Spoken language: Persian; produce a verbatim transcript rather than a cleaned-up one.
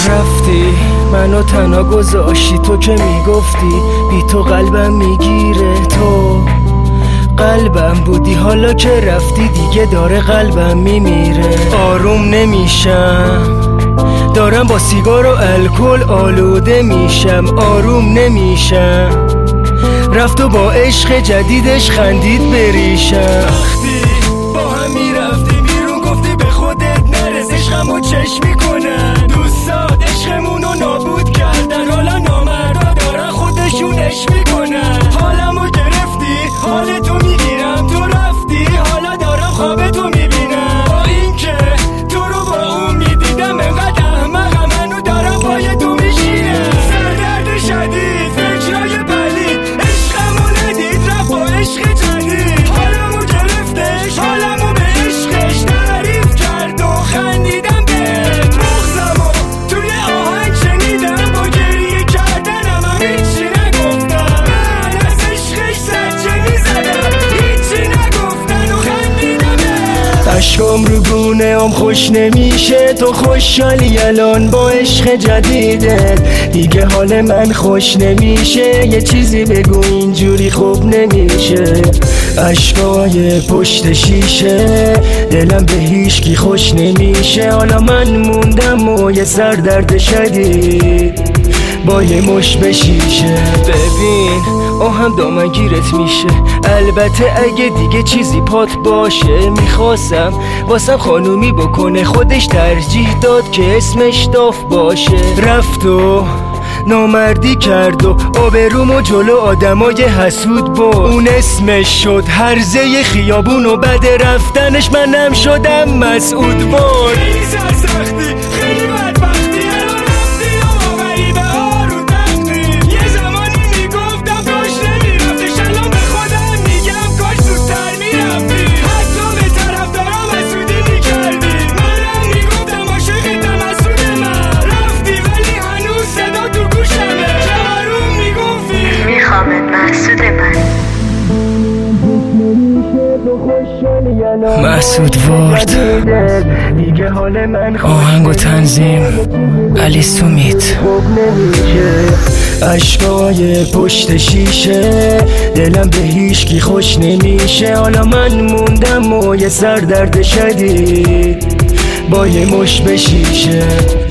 رفتی منو تنها گذاشتی، تو که میگفتی بی تو قلبم میگیره. تو قلبم بودی، حالا که رفتی دیگه داره قلبم میمیره. آروم نمیشم، دارم با سیگار و الکل آلوده میشم. آروم نمیشم، رفت و با عشق جدیدش خندید بریشم. وقتی با هم میرفتی بیرون گفتی به خودت نرس، عشقمو چشم میکنن دوستات، عشقمونو نابود کردن. حالا نامردا دارن خودشونش میکنن. حالمو گرفتی، حالتو میگیرم، تو رفتی حالا دارم خوابتو میبینم. با این که تو رو با اون میدیدم انقدر احمقم، منو دارم پای تو میشینم. سردرد شدید، فکرای پلید، عشقمو ندید رفت با عشق جدید. حالمو گرفتش، حالمو به عشقش تعریف کرد و خندیدم بهت. مغزمو توی آهنگ شنیدم، با گریه کردنم هم هیچی نگفتم. من از عشقش زجه میزدم، هیچی نگفتن و خندیدم بهت. عشقم رو گونه هم خوش نمیشه، تو خوشحالی الان با عشق جدیدت. دیگه حال من خوش نمیشه، یه چیزی بگو اینجوری خوب نمیشه. عشقای پشت شیشه، دلم به هیچکی خوش نمیشه. حالا من موندم و یه سر درد شدید با یه مش بشیشه. ببین آهم دامنگیرت میشه، البته اگه دیگه چیزی پات باشه. میخواستم واسم خانومی بکنه، خودش ترجیح داد که اسمش داف باشه. رفت و نامردی کرد و آبرومو جلو آدمای حسود بود. اون اسمش شد هرزه خیابون و بعد رفتنش منم شدم مسعود بود. خیلی سرسختی، خیلی بدبختی، الان رفتی و آوری به آرو تختی. یه زمانی میگفتم کاش نمیرفتش، الان به خودم میگم کاش زودتر میرفتی. حتی به طرف دارم مسعودی میکردی، منم میگفتم عاشقتم مسعود من. رفتی ولی هنوز صدا تو گوشمه که آروم میگفتی میخوامت مسعود من. مسعود وارد، آهنگ و تنظیم علی سومیت. عشقای پشت شیشه، دلم به هیچکی خوش نمیشه. حالا من موندم و یه سر درد شدید با یه مش بشیشه.